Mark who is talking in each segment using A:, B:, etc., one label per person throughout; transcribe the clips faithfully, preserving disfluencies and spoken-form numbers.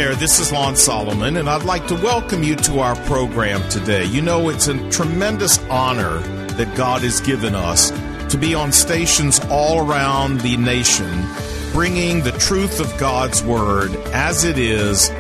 A: there, this is Lon Solomon, and I'd like to welcome you to our program today. You know, it's a tremendous honor that God has given us to be on stations all around the nation, bringing the truth of God's Word as it is,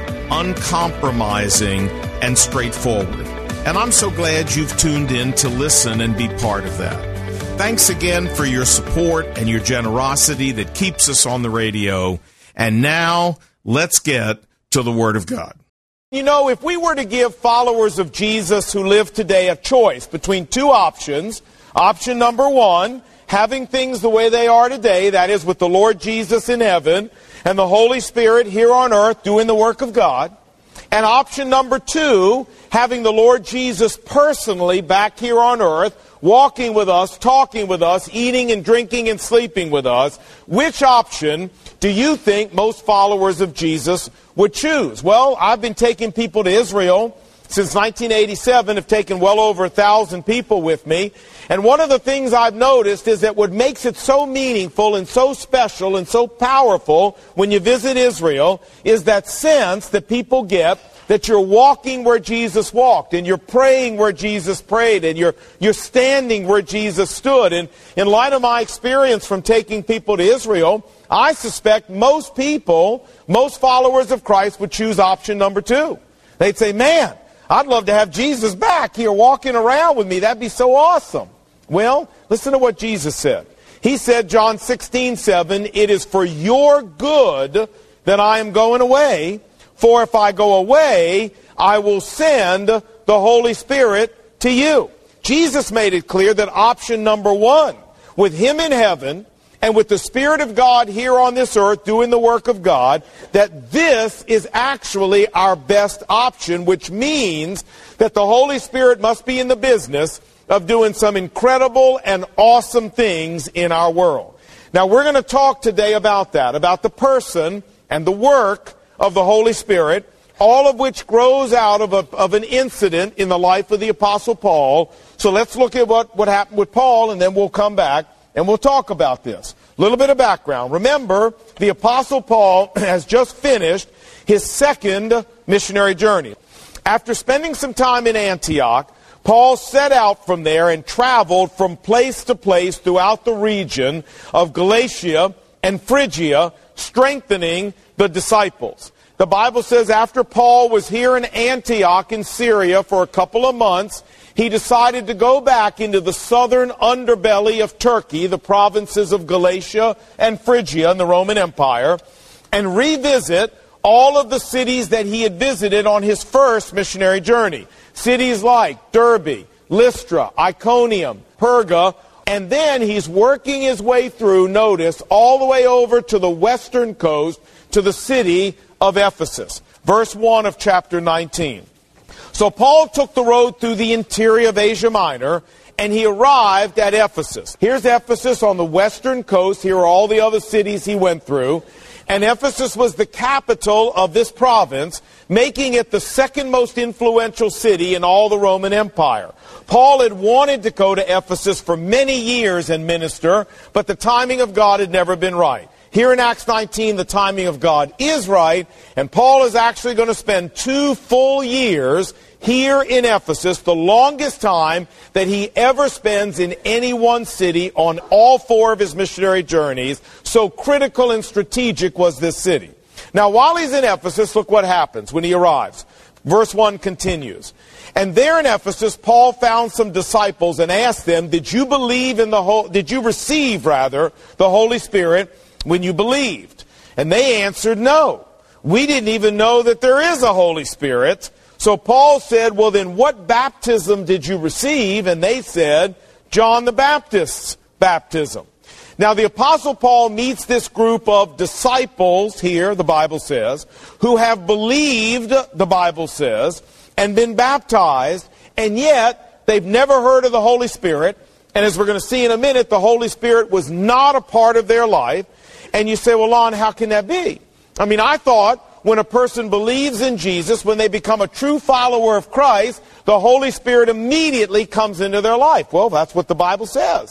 A: uncompromising and straightforward. And I'm so glad you've tuned in to listen and be part of that. Thanks again for your support and your generosity that keeps us on the radio. And now, let's get to the Word of God.
B: You know, if we were to give followers of Jesus who live today a choice between two options, option number one, having things the way they are today, that is with the Lord Jesus in heaven and the Holy Spirit here on earth doing the work of God, and option number two, having the Lord Jesus personally back here on earth, walking with us, talking with us, eating and drinking and sleeping with us, which option do you think most followers of Jesus would choose? Well, I've been taking people to Israel since nineteen eighty-seven, have taken well over a thousand people with me. And one of the things I've noticed is that what makes it so meaningful and so special and so powerful when you visit Israel is that sense that people get that you're walking where Jesus walked, and you're praying where Jesus prayed, and you're you're standing where Jesus stood. And in light of my experience from taking people to Israel, I suspect most people, most followers of Christ would choose option number two. They'd say, man, I'd love to have Jesus back here walking around with me. That'd be so awesome. Well, listen to what Jesus said. He said, John sixteen seven, it is for your good that I am going away. For if I go away, I will send the Holy Spirit to you. Jesus made it clear that option number one, with Him in heaven and with the Spirit of God here on this earth doing the work of God, that this is actually our best option, which means that the Holy Spirit must be in the business of doing some incredible and awesome things in our world. Now, we're going to talk today about that, about the person and the work of the Holy Spirit, all of which grows out of, a, of an incident in the life of the Apostle Paul. So let's look at what, what happened with Paul, and then we'll come back and we'll talk about this. A little bit of background. Remember, the Apostle Paul has just finished his second missionary journey. After spending some time in Antioch, Paul set out from there and traveled from place to place throughout the region of Galatia and Phrygia, strengthening the disciples. The Bible says after Paul was here in Antioch in Syria for a couple of months, he decided to go back into the southern underbelly of Turkey, the provinces of Galatia and Phrygia in the Roman Empire, and revisit all of the cities that he had visited on his first missionary journey. Cities like Derbe, Lystra, Iconium, Perga. And then he's working his way through, notice, all the way over to the western coast, to the city of Ephesus. Verse one of chapter nineteen. So Paul took the road through the interior of Asia Minor, and he arrived at Ephesus. Here's Ephesus on the western coast. Here are all the other cities he went through. And Ephesus was the capital of this province, making it the second most influential city in all the Roman Empire. Paul had wanted to go to Ephesus for many years and minister, but the timing of God had never been right. Here in Acts nineteen, the timing of God is right, and Paul is actually going to spend two full years here in Ephesus, the longest time that he ever spends in any one city on all four of his missionary journeys. So critical and strategic was this city. Now, while he's in Ephesus, look what happens when he arrives. Verse one continues. And there in Ephesus, Paul found some disciples and asked them, did you believe in the whole, did you receive, rather, the Holy Spirit when you believed? And they answered, no. We didn't even know that there is a Holy Spirit. So Paul said, well, then what baptism did you receive? And they said, John the Baptist's baptism. Now, the Apostle Paul meets this group of disciples here, the Bible says, who have believed, the Bible says, and been baptized, and yet they've never heard of the Holy Spirit. And as we're going to see in a minute, the Holy Spirit was not a part of their life. And you say, well, Lon, how can that be? I mean, I thought when a person believes in Jesus, when they become a true follower of Christ, the Holy Spirit immediately comes into their life. Well, that's what the Bible says.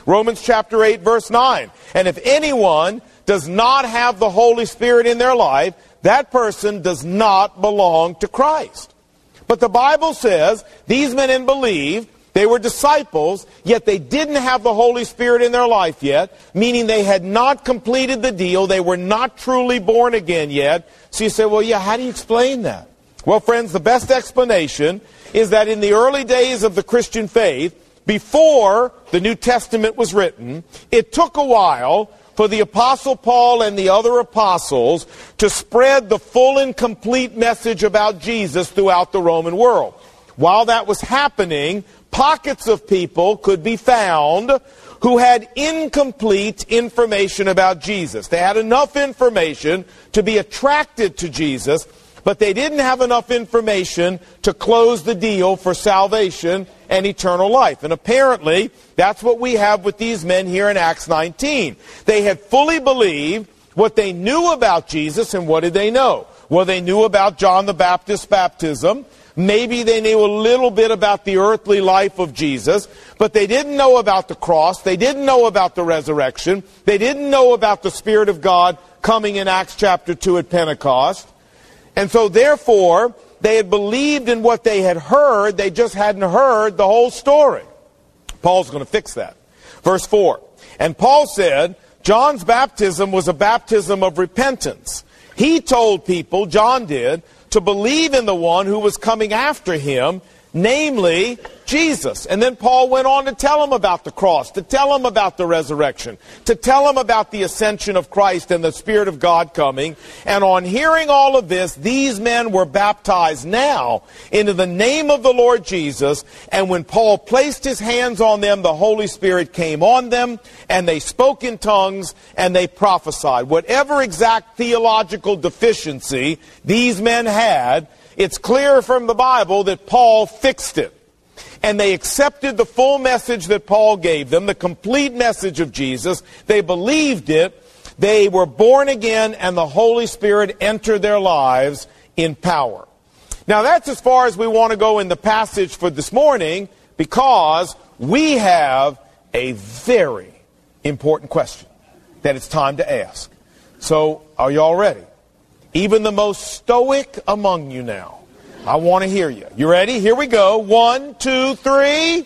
B: Romans chapter eight, verse nine. And if anyone does not have the Holy Spirit in their life, that person does not belong to Christ. But the Bible says these men believed, they were disciples, yet they didn't have the Holy Spirit in their life yet, meaning they had not completed the deal. They were not truly born again yet. So you say, well, yeah, how do you explain that? Well, friends, the best explanation is that in the early days of the Christian faith, before the New Testament was written, it took a while for the Apostle Paul and the other apostles to spread the full and complete message about Jesus throughout the Roman world. While that was happening, pockets of people could be found who had incomplete information about Jesus. They had enough information to be attracted to Jesus, but they didn't have enough information to close the deal for salvation and eternal life. And apparently, that's what we have with these men here in Acts nineteen. They had fully believed what they knew about Jesus, and what did they know? Well, they knew about John the Baptist's baptism. Maybe they knew a little bit about the earthly life of Jesus, but they didn't know about the cross. They didn't know about the resurrection. They didn't know about the Spirit of God coming in Acts chapter two at Pentecost. And so therefore, they had believed in what they had heard. They just hadn't heard the whole story. Paul's going to fix that. Verse four. And Paul said, John's baptism was a baptism of repentance. He told people, John did, to believe in the one who was coming after him, namely Jesus. And then Paul went on to tell them about the cross, to tell them about the resurrection, to tell them about the ascension of Christ and the Spirit of God coming. And on hearing all of this, these men were baptized now into the name of the Lord Jesus. And when Paul placed his hands on them, the Holy Spirit came on them, and they spoke in tongues, and they prophesied. Whatever exact theological deficiency these men had, it's clear from the Bible that Paul fixed it. And they accepted the full message that Paul gave them, the complete message of Jesus. They believed it. They were born again, and the Holy Spirit entered their lives in power. Now, that's as far as we want to go in the passage for this morning, because we have a very important question that it's time to ask. So, are you all ready? Even the most stoic among you now, I want to hear you. You ready? Here we go. One, two, three.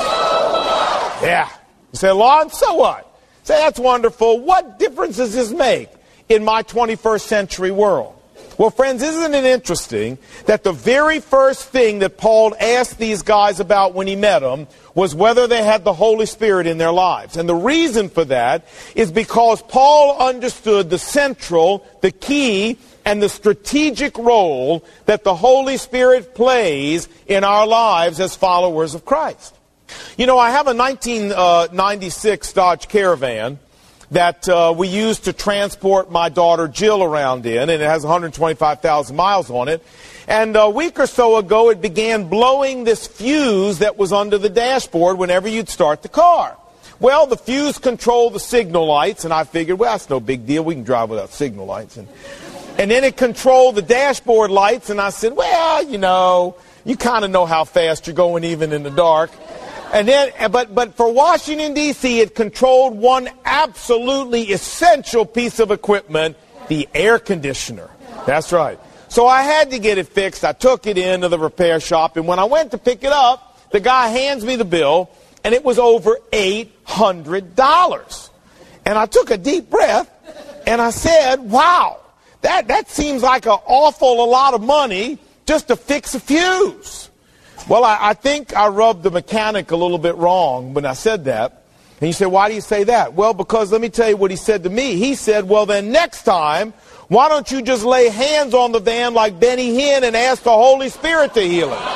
B: Yeah. You say, Lon, so what? Say, that's wonderful. What difference does this make in my twenty-first century world? Well, friends, isn't it interesting that the very first thing that Paul asked these guys about when he met them was whether they had the Holy Spirit in their lives. And the reason for that is because Paul understood the central, the key, and the strategic role that the Holy Spirit plays in our lives as followers of Christ. You know, I have a nineteen ninety-six Dodge Caravan that uh, we used to transport my daughter Jill around in, and it has one hundred twenty-five thousand miles on it. And a week or so ago, it began blowing this fuse that was under the dashboard whenever you'd start the car. Well, the fuse controlled the signal lights, and I figured, well, that's no big deal. We can drive without signal lights. And And then it controlled the dashboard lights, and I said, well, you know, you kind of know how fast you're going even in the dark. And then, but, but for Washington, D C, it controlled one absolutely essential piece of equipment, the air conditioner. That's right. So I had to get it fixed. I took it into the repair shop, and when I went to pick it up, the guy hands me the bill, and it was over eight hundred dollars. And I took a deep breath, and I said, wow. That, that seems like an awful a lot of money just to fix a fuse. Well, I, I think I rubbed the mechanic a little bit wrong when I said that. And you say, why do you say that? Well, because let me tell you what he said to me. He said, well, then next time, why don't you just lay hands on the van like Benny Hinn and ask the Holy Spirit to heal it?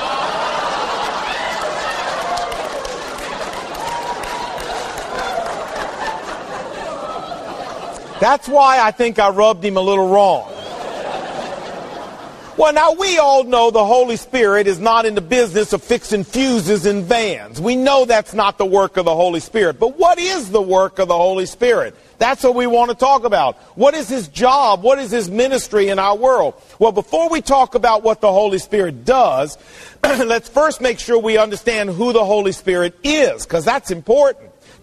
B: That's why I think I rubbed him a little wrong. Well, now we all know the Holy Spirit is not in the business of fixing fuses in vans. We know that's not the work of the Holy Spirit. But what is the work of the Holy Spirit? That's what we want to talk about. What is his job? What is his ministry in our world? Well, before we talk about what the Holy Spirit does, let's first make sure we understand who the Holy Spirit is, because that's important.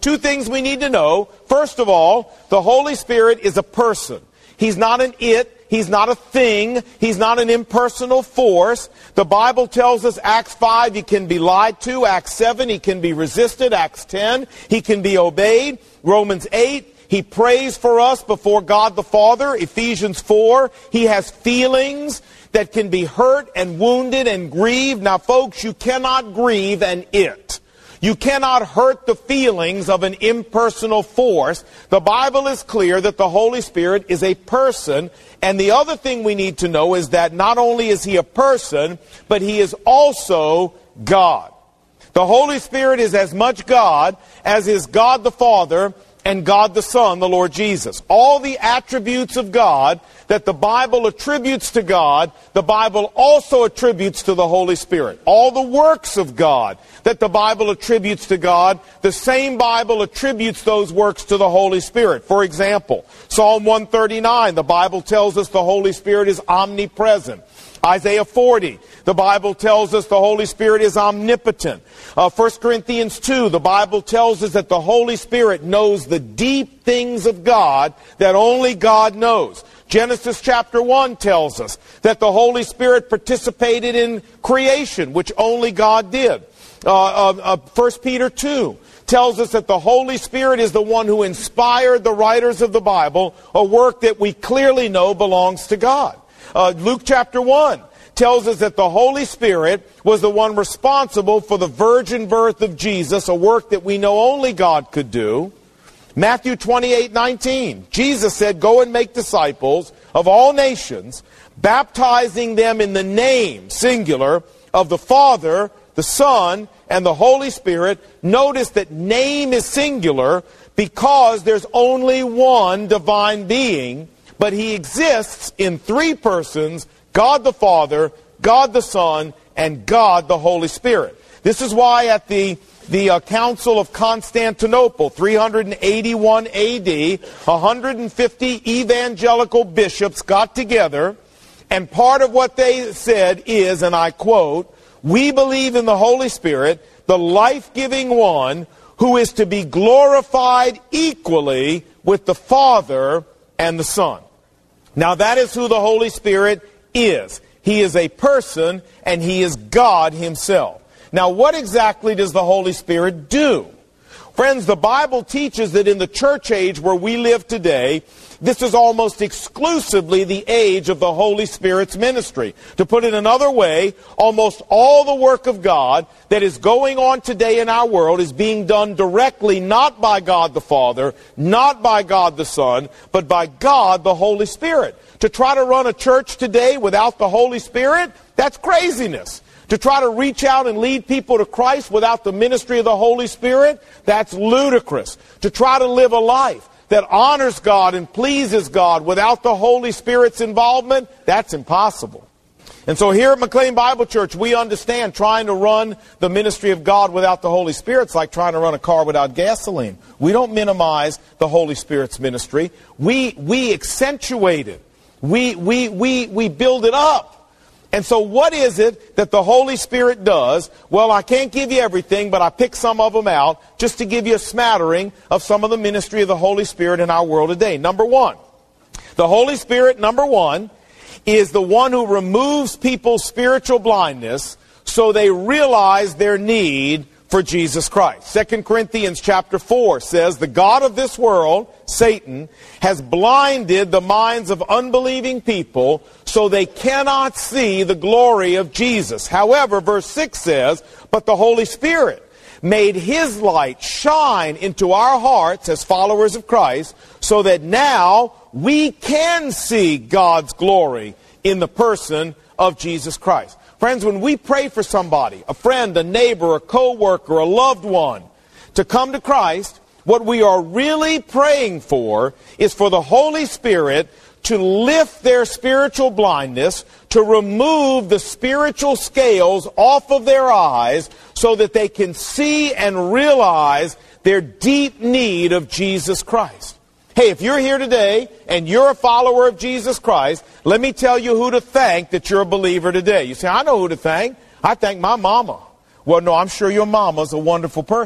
B: two things we need to know. First of all, the Holy Spirit is a person. He's not an it. He's not a thing. He's not an impersonal force. The Bible tells us, Acts five, he can be lied to. Acts seven, he can be resisted. Acts ten, he can be obeyed. Romans eight, he prays for us before God the Father. Ephesians four, he has feelings that can be hurt and wounded and grieved. Now, folks, you cannot grieve an it. You cannot hurt the feelings of an impersonal force. The Bible is clear that the Holy Spirit is a person. And the other thing we need to know is that not only is he a person, but he is also God. The Holy Spirit is as much God as is God the Father and God the Son, the Lord Jesus. All the attributes of God that the Bible attributes to God, the Bible also attributes to the Holy Spirit. All the works of God that the Bible attributes to God, the same Bible attributes those works to the Holy Spirit. For example, Psalm one thirty-nine, the Bible tells us the Holy Spirit is omnipresent. Isaiah forty, the Bible tells us the Holy Spirit is omnipotent. Uh, First Corinthians two, the Bible tells us that the Holy Spirit knows the deep things of God that only God knows. Genesis chapter one tells us that the Holy Spirit participated in creation, which only God did. Uh, uh, uh, First Peter two tells us that the Holy Spirit is the one who inspired the writers of the Bible, a work that we clearly know belongs to God. Uh, Luke chapter one tells us that the Holy Spirit was the one responsible for the virgin birth of Jesus, a work that we know only God could do. Matthew twenty-eight nineteen, Jesus said, "Go and make disciples of all nations, baptizing them in the name, singular, of the Father, the Son, and the Holy Spirit." Notice that name is singular because there's only one divine being, but he exists in three persons, God the Father, God the Son, and God the Holy Spirit. This is why at the The uh, Council of Constantinople, three eighty-one A D, one hundred fifty evangelical bishops got together, and part of what they said is, and I quote, "We believe in the Holy Spirit, the life-giving one, who is to be glorified equally with the Father and the Son." Now that is who the Holy Spirit is. He is a person, and he is God himself. Now, what exactly does the Holy Spirit do? Friends, the Bible teaches that in the church age where we live today, this is almost exclusively the age of the Holy Spirit's ministry. To put it another way, almost all the work of God that is going on today in our world is being done directly not by God the Father, not by God the Son, but by God the Holy Spirit. To try to run a church today without the Holy Spirit, that's craziness. To try to reach out and lead people to Christ without the ministry of the Holy Spirit, that's ludicrous. To try to live a life that honors God and pleases God without the Holy Spirit's involvement, that's impossible. And so here at McLean Bible Church, we understand trying to run the ministry of God without the Holy Spirit is like trying to run a car without gasoline. We don't minimize the Holy Spirit's ministry. We, we accentuate it. We, we, we, we build it up. And so what is it that the Holy Spirit does? Well, I can't give you everything, but I picked some of them out just to give you a smattering of some of the ministry of the Holy Spirit in our world today. Number one, the Holy Spirit, number one, is the one who removes people's spiritual blindness so they realize their need for Jesus Christ. Second Corinthians chapter four says, "The God of this world, Satan, has blinded the minds of unbelieving people so they cannot see the glory of Jesus." However, verse six says, "But the Holy Spirit made his light shine into our hearts as followers of Christ so that now we can see God's glory in the person of Jesus Christ." Friends, when we pray for somebody, a friend, a neighbor, a co-worker, a loved one, to come to Christ, what we are really praying for is for the Holy Spirit to lift their spiritual blindness, to remove the spiritual scales off of their eyes so that they can see and realize their deep need of Jesus Christ. Hey, if you're here today and you're a follower of Jesus Christ, let me tell you who to thank that you're a believer today. You say, "I know who to thank. I thank my mama." Well, no, I'm sure your mama's a wonderful person.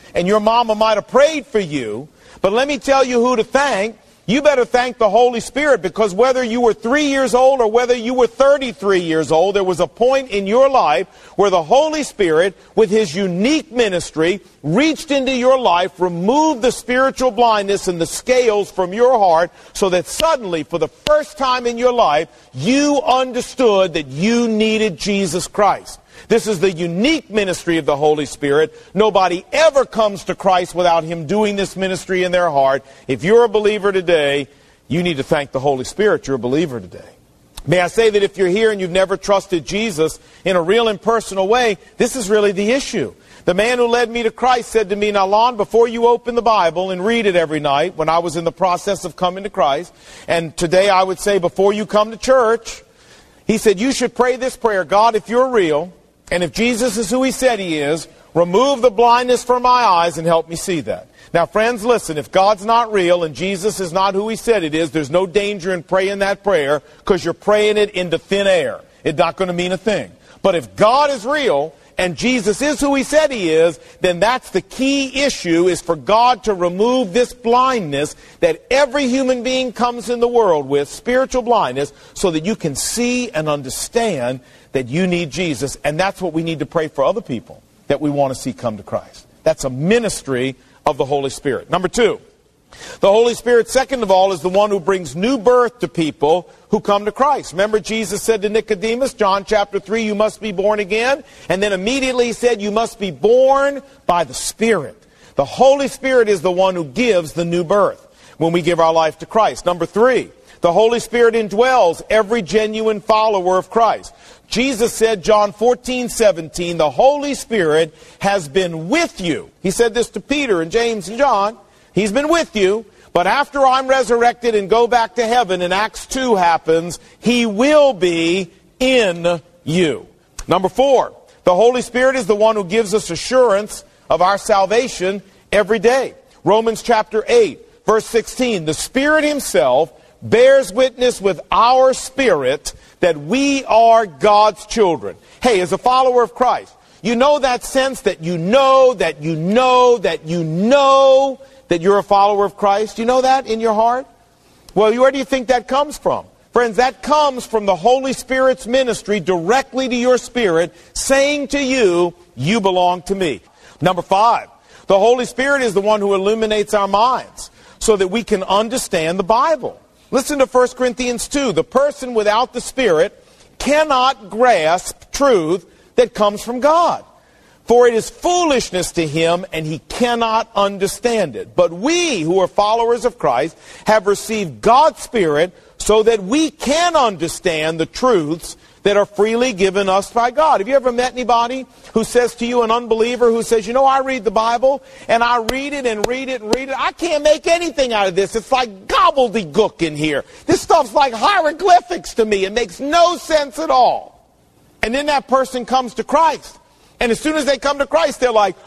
B: and your mama might have prayed for you, but let me tell you who to thank. You better thank the Holy Spirit, because whether you were three years old or whether you were thirty-three years old, there was a point in your life where the Holy Spirit, with His unique ministry, reached into your life, removed the spiritual blindness and the scales from your heart, so that suddenly, for the first time in your life, you understood that you needed Jesus Christ. This is the unique ministry of the Holy Spirit. Nobody ever comes to Christ without Him doing this ministry in their heart. If you're a believer today, you need to thank the Holy Spirit you're a believer today. May I say that if you're here and you've never trusted Jesus in a real and personal way, this is really the issue. The man who led me to Christ said to me, now, Lon, before you open the Bible and read it every night, when I was in the process of coming to Christ, and today I would say before you come to church, he said, you should pray this prayer: God, if you're real, and if Jesus is who He said He is, remove the blindness from my eyes and help me see that. Now, friends, listen, if God's not real and Jesus is not who He said it is, there's no danger in praying that prayer, because you're praying it into thin air. It's not going to mean a thing. But if God is real and Jesus is who He said He is, then that's the key issue, is for God to remove this blindness that every human being comes in the world with, spiritual blindness, so that you can see and understand that you need Jesus. And that's what we need to pray for other people that we want to see come to Christ. That's a ministry of the Holy Spirit. Number two, the Holy Spirit, second of all, is the one who brings new birth to people who come to Christ. Remember, Jesus said to Nicodemus, John chapter three, you must be born again. And then immediately He said, you must be born by the Spirit. The Holy Spirit is the one who gives the new birth when we give our life to Christ. Number three, the Holy Spirit indwells every genuine follower of Christ. Jesus said, John fourteen seventeen, the Holy Spirit has been with you. He said this to Peter and James and John. He's been with you, but after I'm resurrected and go back to heaven and Acts two happens, He will be in you. Number four, the Holy Spirit is the one who gives us assurance of our salvation every day. Romans chapter eight, verse sixteen, the Spirit Himself bears witness with our spirit that we are God's children. Hey, as a follower of Christ, you know that sense that you know, that you know, that you know that you're a follower of Christ? You know that in your heart? Well, where do you think that comes from? Friends, that comes from the Holy Spirit's ministry directly to your spirit, saying to you, you belong to me. Number five, the Holy Spirit is the one who illuminates our minds so that we can understand the Bible. Listen to First Corinthians two. The person without the Spirit cannot grasp truth that comes from God. For it is foolishness to him, and he cannot understand it. But we, who are followers of Christ, have received God's Spirit so that we can understand the truths that are freely given us by God. Have you ever met anybody who says to you, an unbeliever, who says, you know, I read the Bible, and I read it and read it and read it. I can't make anything out of this. It's like gobbledygook in here. This stuff's like hieroglyphics to me. It makes no sense at all. And then that person comes to Christ. And as soon as they come to Christ, they're like,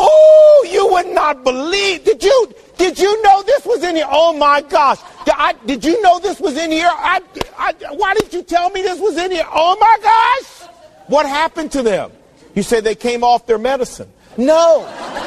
B: oh, you would not believe. Did you did you know this was in here? Oh, my gosh. Did, I, did you know this was in here? I, I, why didn't you tell me this was in here? Oh, my gosh. What happened to them? You say they came off their medicine. No.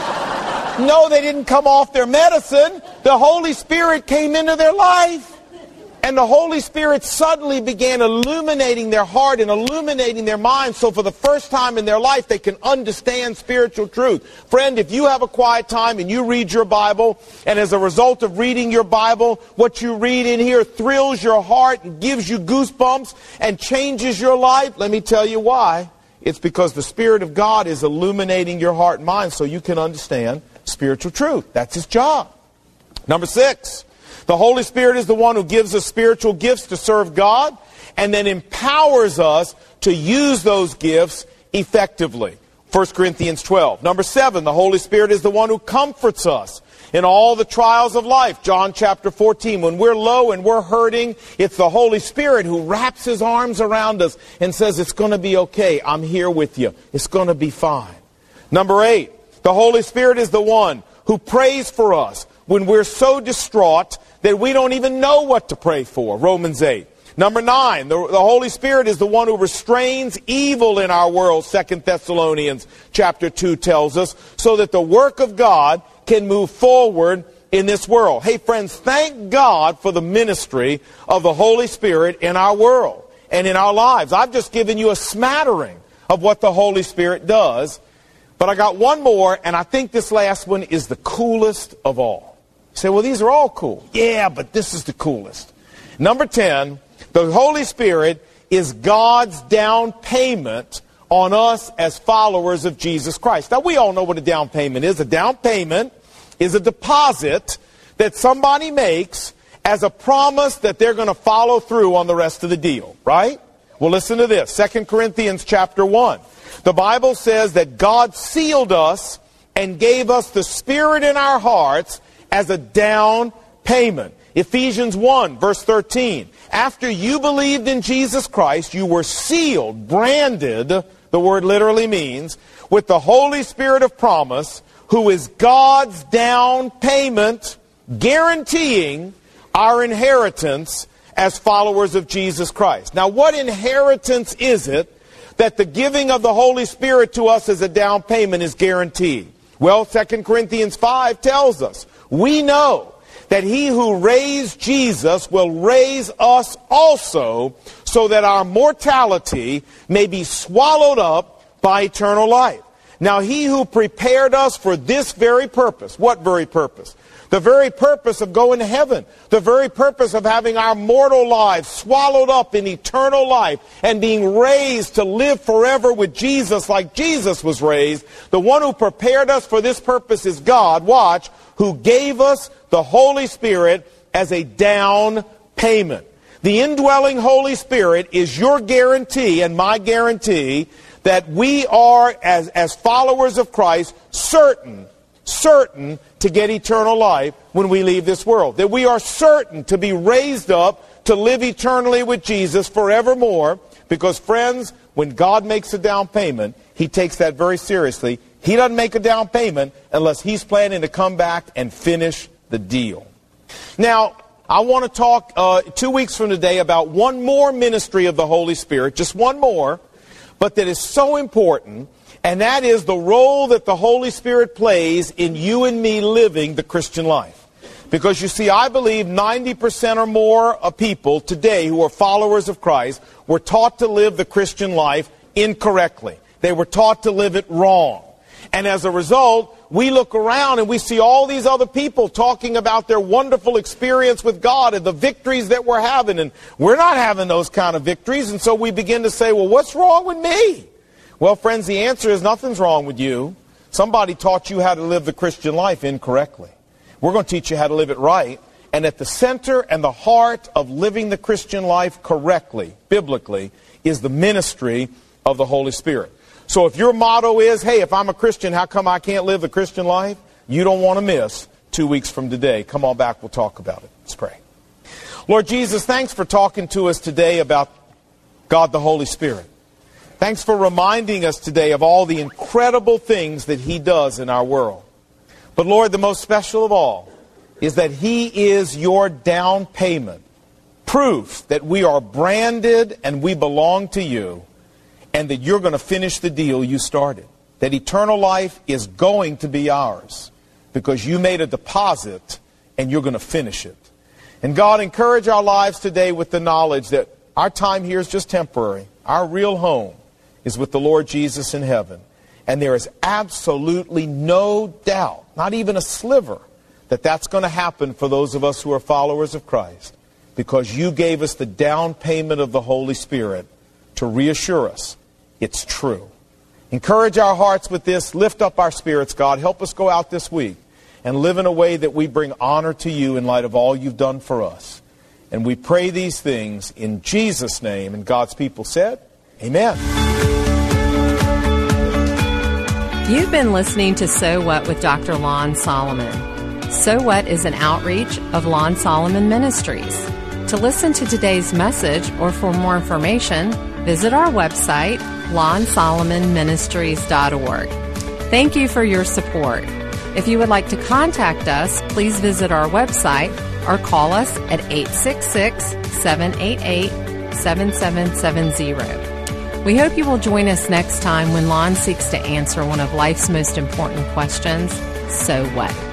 B: No, they didn't come off their medicine. The Holy Spirit came into their life. And the Holy Spirit suddenly began illuminating their heart and illuminating their mind, so for the first time in their life they can understand spiritual truth. Friend, if you have a quiet time and you read your Bible, and as a result of reading your Bible, what you read in here thrills your heart and gives you goosebumps and changes your life, let me tell you why. It's because the Spirit of God is illuminating your heart and mind so you can understand spiritual truth. That's His job. Number six. The Holy Spirit is the one who gives us spiritual gifts to serve God and then empowers us to use those gifts effectively. First Corinthians twelve. Number seven, the Holy Spirit is the one who comforts us in all the trials of life. John chapter fourteen. When we're low and we're hurting, it's the Holy Spirit who wraps His arms around us and says, it's going to be okay. I'm here with you. It's going to be fine. Number eight, the Holy Spirit is the one who prays for us when we're so distraught that we don't even know what to pray for. Romans eight. Number nine, the, the Holy Spirit is the one who restrains evil in our world, Second Thessalonians chapter two tells us, so that the work of God can move forward in this world. Hey friends, thank God for the ministry of the Holy Spirit in our world and in our lives. I've just given you a smattering of what the Holy Spirit does, but I got one more, and I think this last one is the coolest of all. You say, well, these are all cool. Yeah, but this is the coolest. Number ten, the Holy Spirit is God's down payment on us as followers of Jesus Christ. Now, we all know what a down payment is. A down payment is a deposit that somebody makes as a promise that they're going to follow through on the rest of the deal, right? Well, listen to this. Second Corinthians chapter one. The Bible says that God sealed us and gave us the Spirit in our hearts as a down payment. Ephesians one, verse thirteen. After you believed in Jesus Christ, you were sealed, branded, the word literally means, with the Holy Spirit of promise, who is God's down payment, guaranteeing our inheritance as followers of Jesus Christ. Now, what inheritance is it that the giving of the Holy Spirit to us as a down payment is guaranteed? Well, Second Corinthians five tells us, we know that he who raised Jesus will raise us also, so that our mortality may be swallowed up by eternal life. Now he who prepared us for this very purpose, what very purpose? The very purpose of going to heaven. The very purpose of having our mortal lives swallowed up in eternal life and being raised to live forever with Jesus like Jesus was raised. The one who prepared us for this purpose is God, watch, who gave us the Holy Spirit as a down payment. The indwelling Holy Spirit is your guarantee and my guarantee that we are, as, as followers of Christ, certain, certain to get eternal life when we leave this world. That we are certain to be raised up to live eternally with Jesus forevermore. Because, friends, when God makes a down payment, He takes that very seriously. He doesn't make a down payment unless He's planning to come back and finish the deal. Now, I want to talk uh, two weeks from today about one more ministry of the Holy Spirit, just one more, but that is so important, and that is the role that the Holy Spirit plays in you and me living the Christian life. Because you see, I believe ninety percent or more of people today who are followers of Christ were taught to live the Christian life incorrectly. They were taught to live it wrong. And as a result, we look around and we see all these other people talking about their wonderful experience with God and the victories that we're having. And we're not having those kind of victories. And so we begin to say, well, what's wrong with me? Well, friends, the answer is nothing's wrong with you. Somebody taught you how to live the Christian life incorrectly. We're going to teach you how to live it right. And at the center and the heart of living the Christian life correctly, biblically, is the ministry of the Holy Spirit. So if your motto is, hey, if I'm a Christian, how come I can't live the Christian life? You don't want to miss two weeks from today. Come on back, we'll talk about it. Let's pray. Lord Jesus, thanks for talking to us today about God the Holy Spirit. Thanks for reminding us today of all the incredible things that He does in our world. But Lord, the most special of all is that He is your down payment, proof that we are branded and we belong to you, and that you're going to finish the deal you started. That eternal life is going to be ours because you made a deposit and you're going to finish it. And God, encourage our lives today with the knowledge that our time here is just temporary. Our real home is with the Lord Jesus in heaven. And there is absolutely no doubt, not even a sliver, that that's going to happen for those of us who are followers of Christ, because you gave us the down payment of the Holy Spirit to reassure us it's true. Encourage our hearts with this. Lift up our spirits, God. Help us go out this week and live in a way that we bring honor to you in light of all you've done for us. And we pray these things in Jesus' name. And God's people said, amen.
C: You've been listening to So What with Doctor Lon Solomon. So What is an outreach of Lon Solomon Ministries. To listen to today's message or for more information, visit our website, lon solomon ministries dot org. Thank you for your support. If you would like to contact us, please visit our website or call us at eight six six, seven eight eight, seven seven seven zero. We hope you will join us next time when Lon seeks to answer one of life's most important questions, so what?